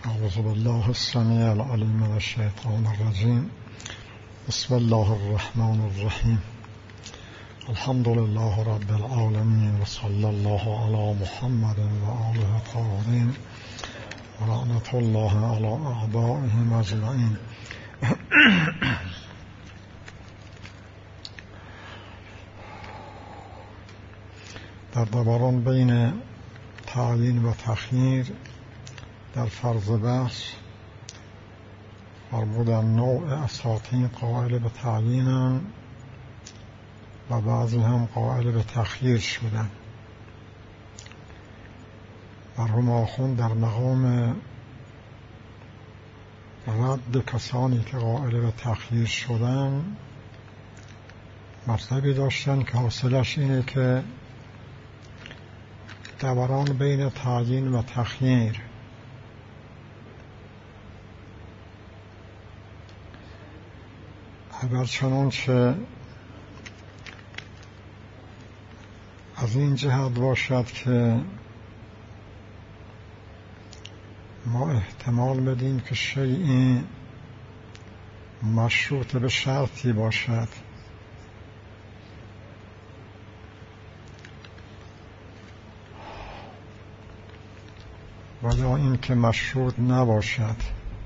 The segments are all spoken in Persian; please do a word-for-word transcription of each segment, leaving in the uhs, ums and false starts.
اعوذ بالله السمیع العلیم من الشیطان الرجیم. بسم الله الرحمن الرحیم. الحمد لله رب العالمین و صلی الله علی محمد و آله الطاهرین و لعنت الله علی اعدائهم اجمعین. در دوران بین تعیین و تخییر در فرض بحث فرمودن نوع اساطین قائل به تعیینن و بعضی هم قائل به تخییر شدن. مرحوم آخوند در مقام رد کسانی که قائل به تخییر شدن مطلبی داشتن که حاصلش اینه که دوران بین تعیین و تخییر اگر چنانچه از این جهت باشد که ما احتمال بدیم که شیئی مشروط به شرطی باشد و یا این که مشروط نباشد.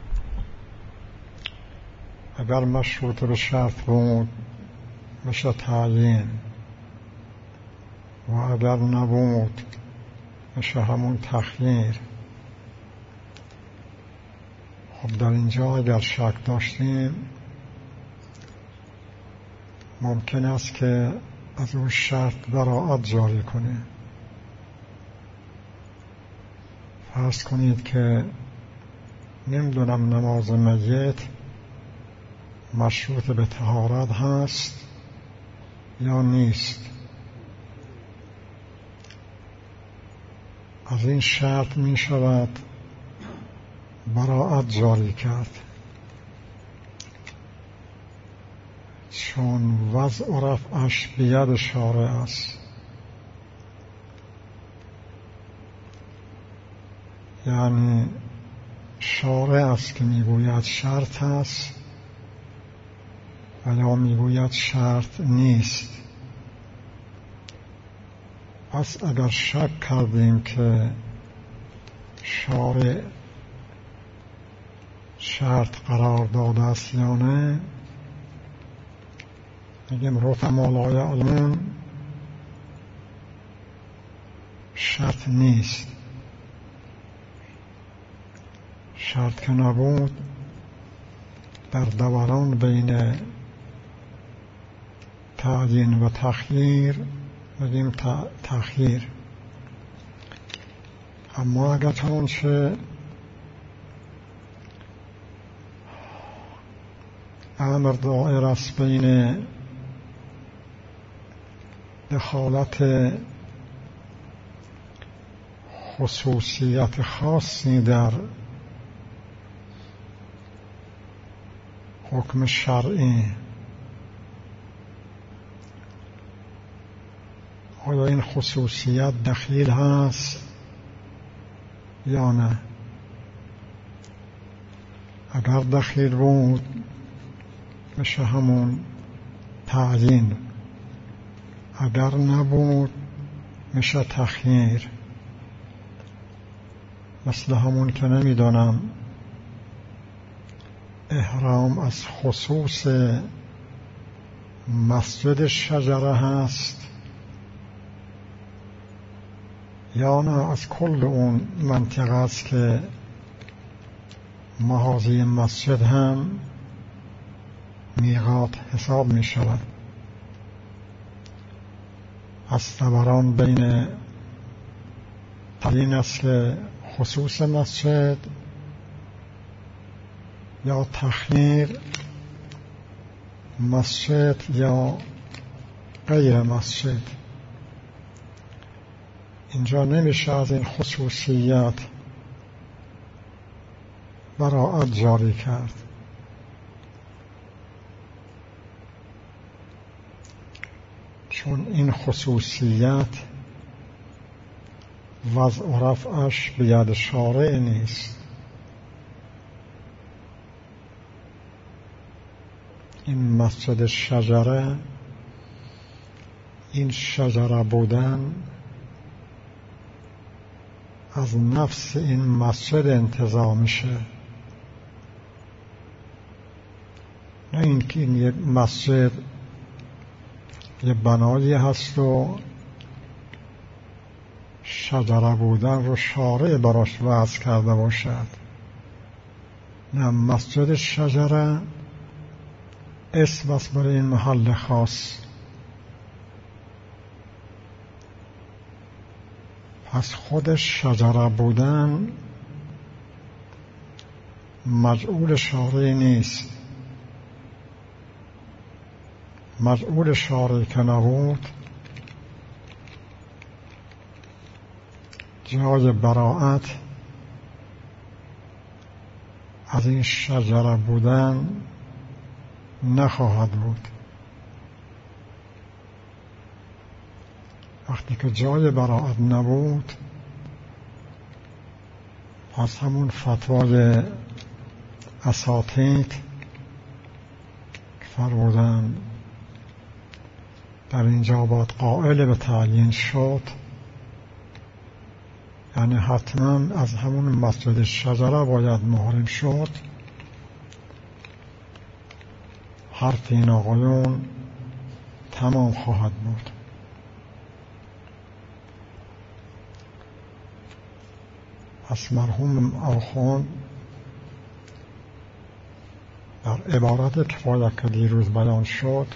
اگر مشروط به شرط بود میشه تعیین و اگر نبود میشه همون تخییر. خب در اینجا اگر شک داشتیم ممکن است که از اون شرط براعت جاری کنیم. فرض کنید که نمیدونم نماز میت مشروط به طهارت هست یا نیست. از این شرط می شود براعت جاری کرد، چون وضع و رفعش بید شارع است. یعنی شارع است که میگوید شرط است و یا میگوید شرط نیست. پس اگر شک کردیم که شارع شرط قرار داده است یا نه، میگیم رفع لا یعلمون شرط نیست. شرط که نبود در دوران بین تعیین و تخییر میگیم تخییر. اما اگر چنانچه امر دائر است بین دخالت خصوصیت خاصی در حکم شرعی، آیا این خصوصیت دخیل هست یا نه؟ اگر دخیل بود میشه همون تعیین، اگر نبود میشه تخییر. مثل همون که نمیدونم احرام از خصوص مسجد شجره هست یا نه از کل اون منطقه است که محاذی مسجد هم میقات حساب می شود. از دوران بین تعیین اصل خصوص مسجد یا تخییر مسجد یا غیر مسجد. اینجا نمیشه از این خصوصیت براعت جاری کرد، چون این خصوصیت وضع و رفعش به ید شارع نیست. این مسجد شجره، این شجره بودن از نفس این مسجد انتزاع میشه، نه اینکه این یک مسجد یه بنایی هست و شجره بودن رو شارع براش وضع کرده باشد. نه، مسجد شجره اسم است برای این محل خاص. پس خودش شجره بودن مجعول شارع نیست. مجعول شارع که نبود جای براءت از این شجره بودن نخواهد بود. وقتی که جای براءت نبود، پس همون فتوای اساتید که فرمودن در اینجا باید قائل به تعیین شد، یعنی حتما از همون مسجد شجره باید محرم شد، حرف این آقایون تمام خواهد بود. پس مرحوم آخوند در عبارت کفایت که دیروز بیان شد،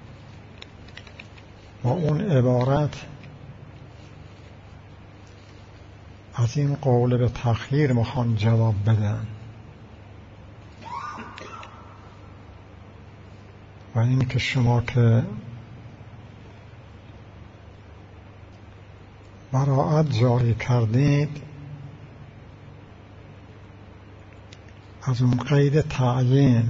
با اون عبارت از این قول به تأخیر میخوان جواب بدن، و این که شما که براءت جاری کردید از اون قید تعیین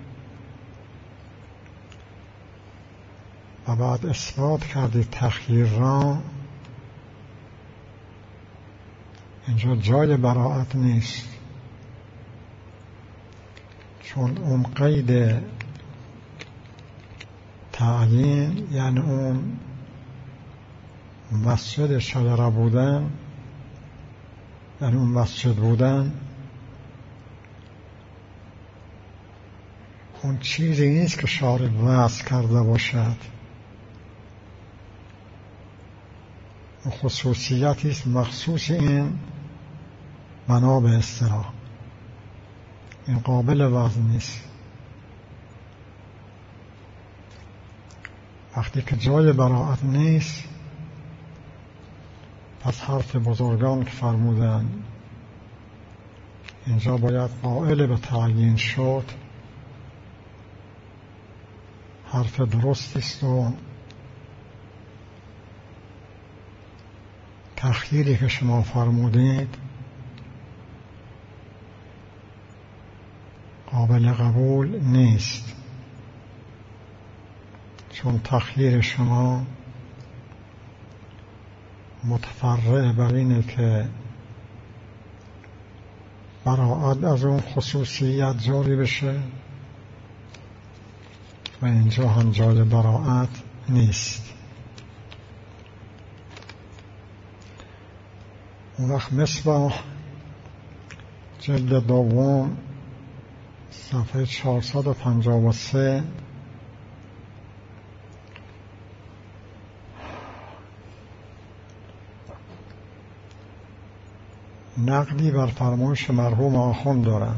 و بعد اثبات کردید تأخیر را، اینجا جای براءت نیست، چون اون قید تعیین یعنی اون مسجد شجره بودن، یعنی اون مسجد بودن، اون چیزی نیست که شارع وضع کرده باشد، اون خصوصیتی است مخصوص این بنا به اصطلاح، این قابل وضع نیست. وقتی که جای براءت نیست، پس حرف بزرگان که فرمودن اینجا باید قائل به تعیین شد حرف درستی است و تأخیری که شما فرمودید قابل قبول نیست، چون تأخیر شما متفرع بر اینه که براءت از اون خصوصیت جاری بشه و اینجا هم جای براءت نیست. اون وقت مصباح جلد دوم صفحه چهارصد و پنجاه و سه نقلی بر فرمایش مرحوم آخوند دارن.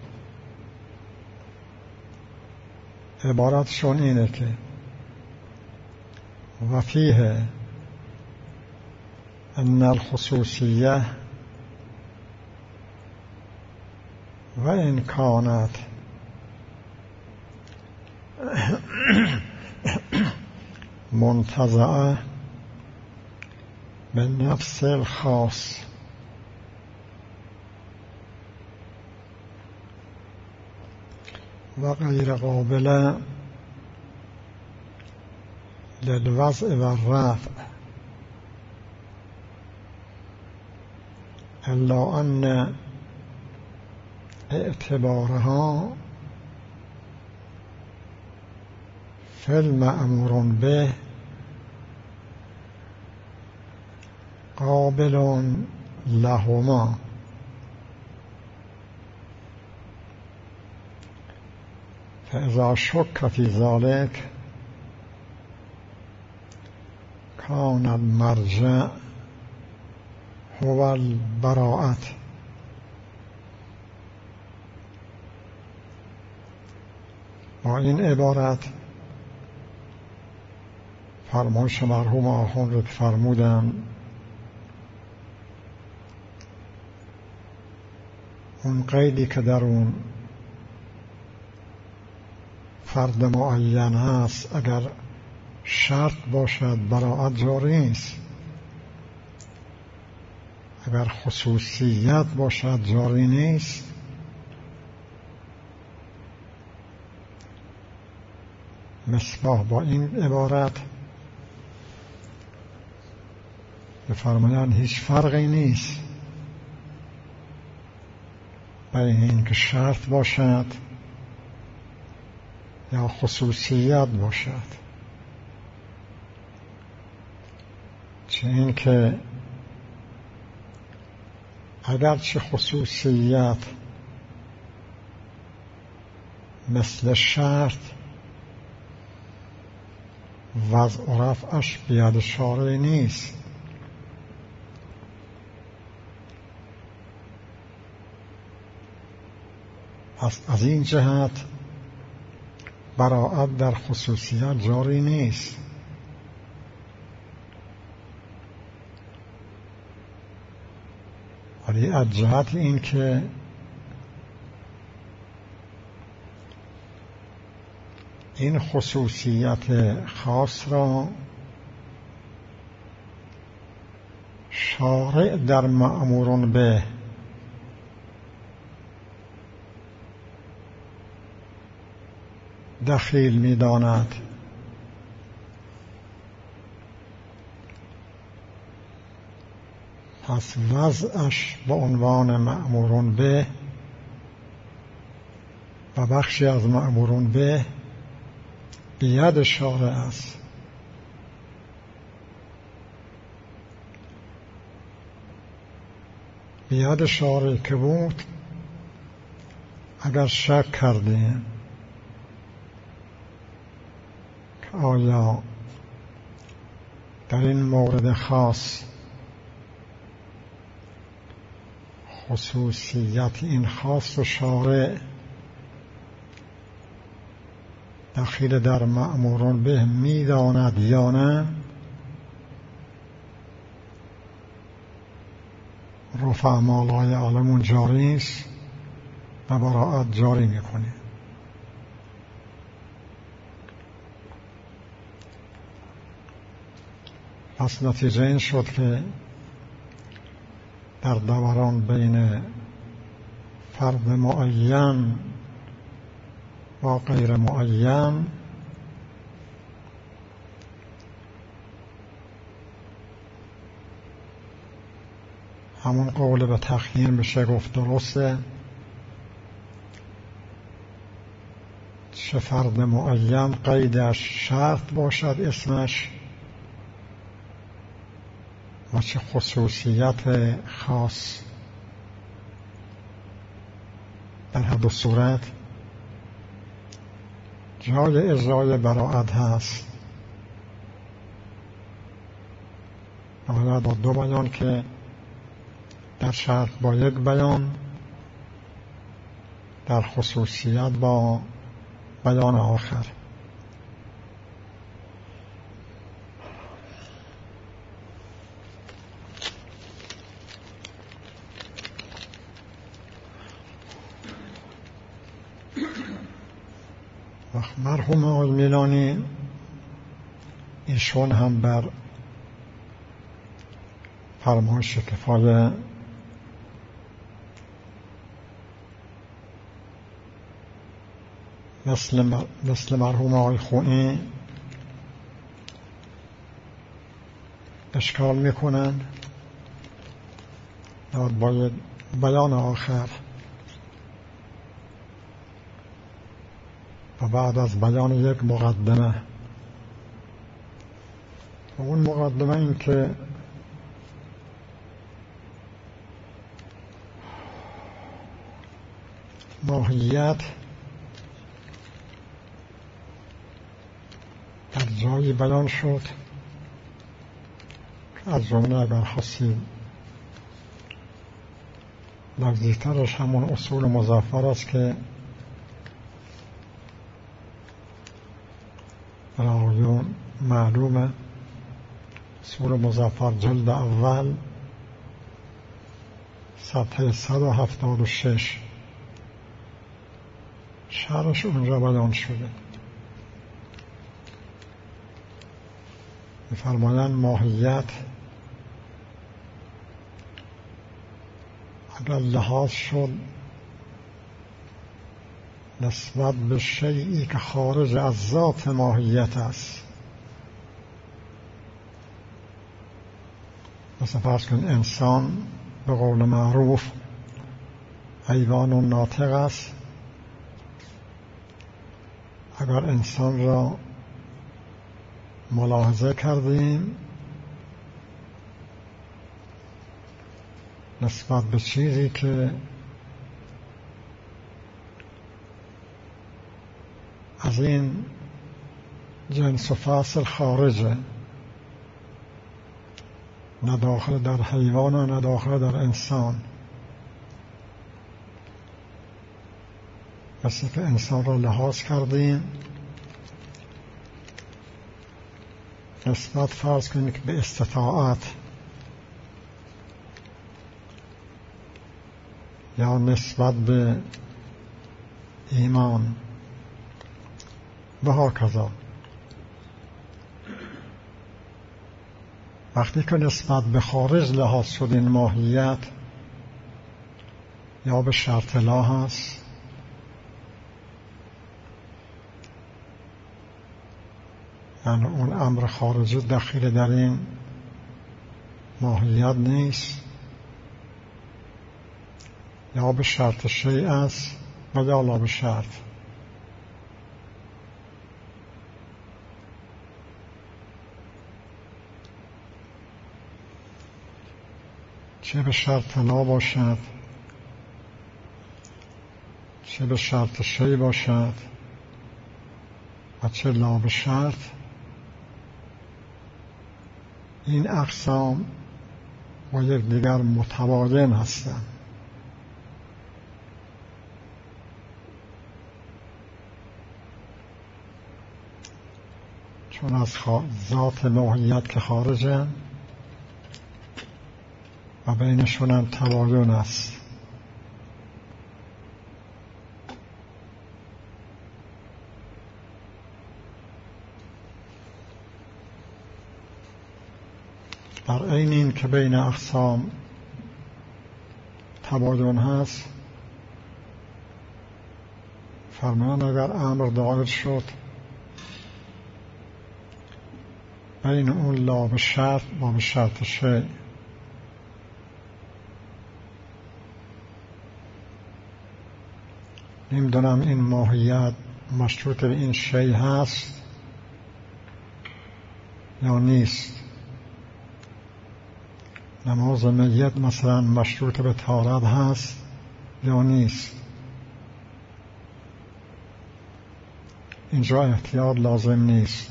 عبارتشون اینه که و فیه ان الخصوصیه و ان کانت منتزعه به نفس الخاص و غیر قابل للوضع و الرفع الا ان اعتبارها فالمأمور به قابل لهما فإذا شك في ذلك كان المرجع هو البراءة. با این عبارت فرمایش مرحوم آخوند رو که فرمودن اون قیدی که در اون فرد معین هست اگر شرط باشد براءت جاری نیست، اگر خصوصیت باشد جاری نیست. مصباح با این عبارت بفرمایند هیچ فرقی نیست بین این که شرط باشد یا خصوصیت باشد. چه این که اگرچه خصوصیت مثل شرط وضع و رفعش بیاد شارع نیست، پس از این جهت براءت در خصوصیت جاری نیست. ولی از جهت این که این خصوصیت خاص را شارع در مأمور به دخیل می داند، پس وضعش به عنوان مأمور به و بخشی از مأمور به بید شارع است. بید شارع که بود اگر شک کردیم که آیا در این مورد خاص خصوصیت این خاص و شارع دخیل در مأمور به می داند یا نه، رفع مالای عالمون جاری است و براءت جاری میکنه. پس نتیجه این شد که در دوران بین فرد معین و غیر معین همون قول به تخییر بشه گفت درسته، چه فرد معین قیدش شرط باشد اسمش و چه خصوصیت خاص، در هر دو صورت جای اجرای براءت هست. باید با دو بیان که در شرط با یک بیان، در خصوصیت با بیان آخر. مرحوم آقای میلانی ایشون هم بر فرمایش کفایه مثل, مثل مرحوم آقای خویی اشکال میکنن باید بیان آخر و بعد از بیان یک مقدمه اون مقدمه این که ماهیت در جایی بیان شد که از جمله اگر خواستید لفظی‌ترش همون اصول مظفر است که برایون معلومه. اصول مظفر جلد اول صفحه صد و هفتاد و شش شرحش اونجا بیان شده. می‌فرمایند ماهیت اگر لحاظ شد نسبت به شیئی که خارج از ذات ماهیت است، مثلا فرض کن انسان به قول معروف حیوان و ناطق است، اگر انسان را ملاحظه کردیم نسبت به چیزی که از این جنس و فصل خارجه، نه داخل در حیوان و نه داخل در انسان، مثل که انسان را لحاظ کردیم نسبت فرض کنید که به استطاعت یا نسبت به ایمان و هاکذا. وقتی که نسبت به خارج لحاظ شد این ماهیت یا به شرط لا هست یعنی اون امر خارجی دخیل در این ماهیت نیست، یا به شرط شیء است و یا لا به شرط. چه به شرط لا باشد چه به شرط شیء باشد و چه لا به شرط، این اقسام با یکدیگر متباین هستند. چون از ذات ماهیت که خارجه و بینشون هم تباین است. در عین این که بین اقسام تباین هست، فرمان اگر امر دایر شد بین اون لا به شرط و به شرط شیء، نمیدونم این ماهیت مشروط به این شیء هست یا نیست. نماز میت مثلا مشروط به طهارت هست یا نیست. اینجا احتیاط لازم نیست.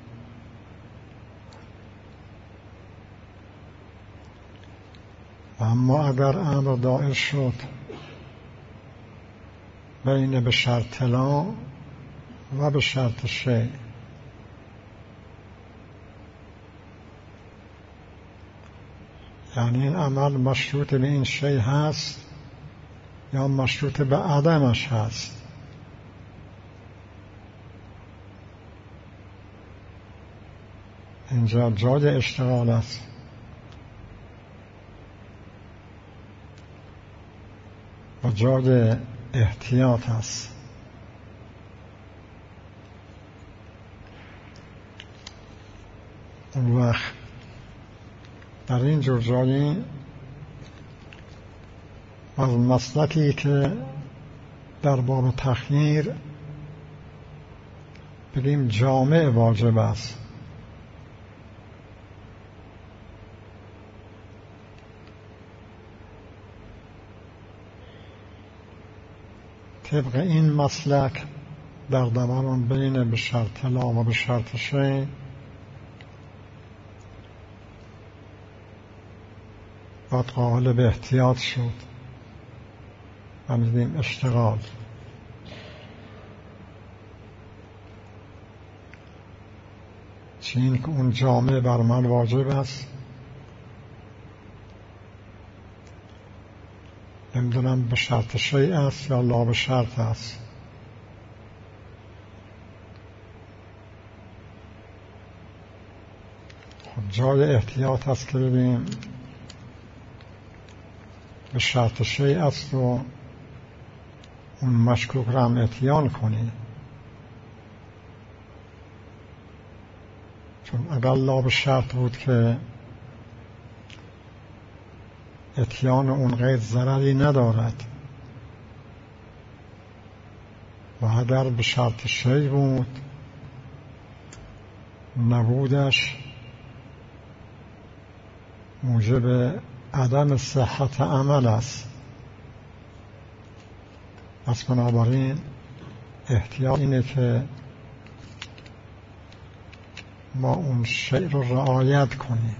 اما اگر امر دایر شد بین به شرط لا و به شرط شیء، یعنی این عمل مشروط به این شیء هست یا مشروط به عدمش هست، اینجا جای اشتغال است. و جای احتیاط است. اون وقت در این جور جایی از مسلکی که در باب تخییر بگیم جامع واجب است، طبق این مسلک در دوران بین به شرط لا و به شرط شیء باید قابل به احتیاط شد و می‌دیم اشتغال. چین که اون جامعه بر من واجب است، نمیدونم به شرط شیء است یا لا به شرط است. خب جای احتیاط است که ببینیم به شرط شیء است و اون مشکوک را هم اتیان کنی، چون اگر لا به شرط بود که اتیان اون قید ضرری ندارد و اگر به شرط شیء بود نبودش موجب عدم صحت عمل است. پس بنابراین احتیاط اینه که ما اون شیء رو رعایت کنیم.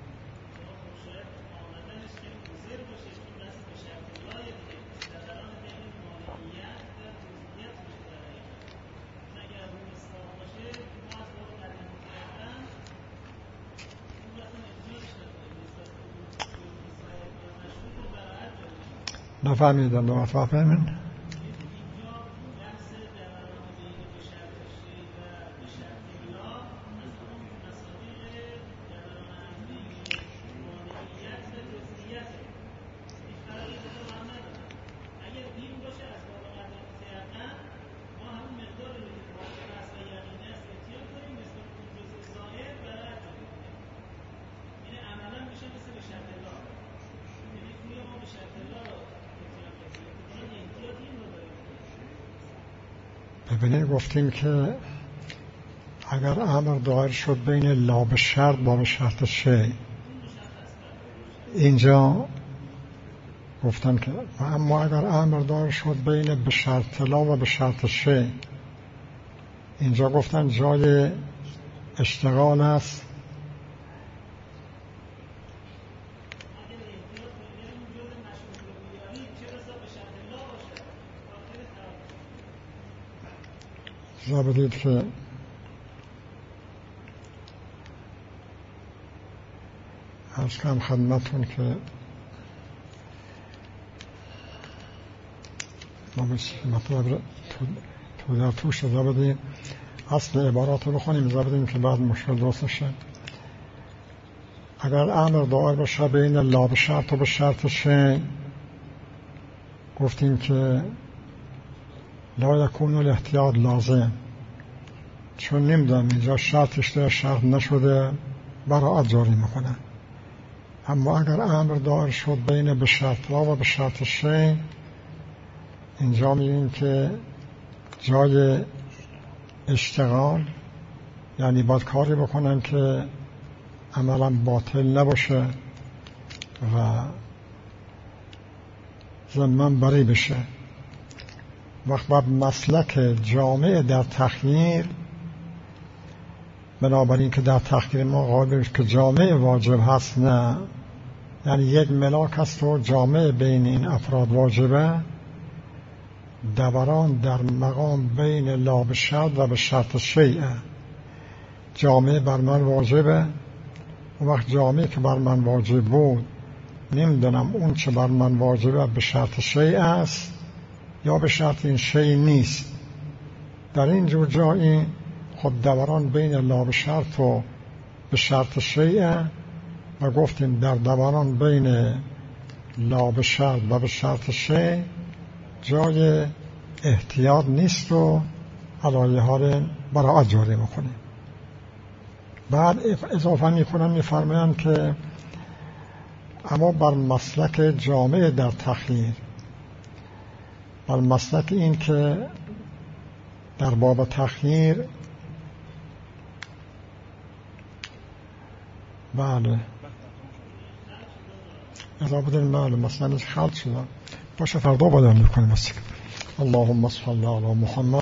نفهمیدم دو مرتبه فهمین؟ ببینید گفتیم که اگر امر دایر شد بین لا به شرط با به شرط شیء، اینجا گفتن که اما اگر امر دایر شد بین به شرط لا و به شرط شیء، اینجا گفتن جای اشتغال است. جا بدید که از کم خدمتون که ما مطلب تو در توش جا بدید اصل عبارات رو بخونیم، جا بدید که بعد مشکل درست شه. اگر امر دایر باشه بین لا به شرط و به شرط شیء، گفتیم که لا یکون الاحتیاط لازم، چون نمیدونم اینجا شرطش در شرط نشده براعت جاری میکنه. اما اگر امر دایر شد بین به شرط لا و به شرط شیء، اینجا میگیم که جای اشتغال، یعنی باید کاری بکنن که عملا باطل نباشه و ضمن بری بشه. وقت بعد مسلک جامع در تخییر، بنابراین که در تخییر ما قابل که جامع واجب هست، نه یعنی یک ملاک هست و جامع بین این افراد واجبه، دوران در مقام بین لا به شرط و به شرط شیء. جامع بر من واجبه، اون وقت جامعی که بر من واجب بود نمیدونم اون چه بر من واجبه به شرط شیء است یا به شرط این شیء نیست. در این جور جایی خود دوران بین لا به شرط و به شرط شیء، و گفتیم در دوران بین لا به شرط و به شرط شیء جای احتیاط نیست و علایه ها رو براعت جاری میکنه. بعد اضافه میکنن میفرمایند که اما بر مسلک جامع در تخییر، بر مسلک این که در باب تخییر، بله اضافه داریم، بله مثلا خلط شدن باشه فردا بادم میکنیم. اللهم صل على محمد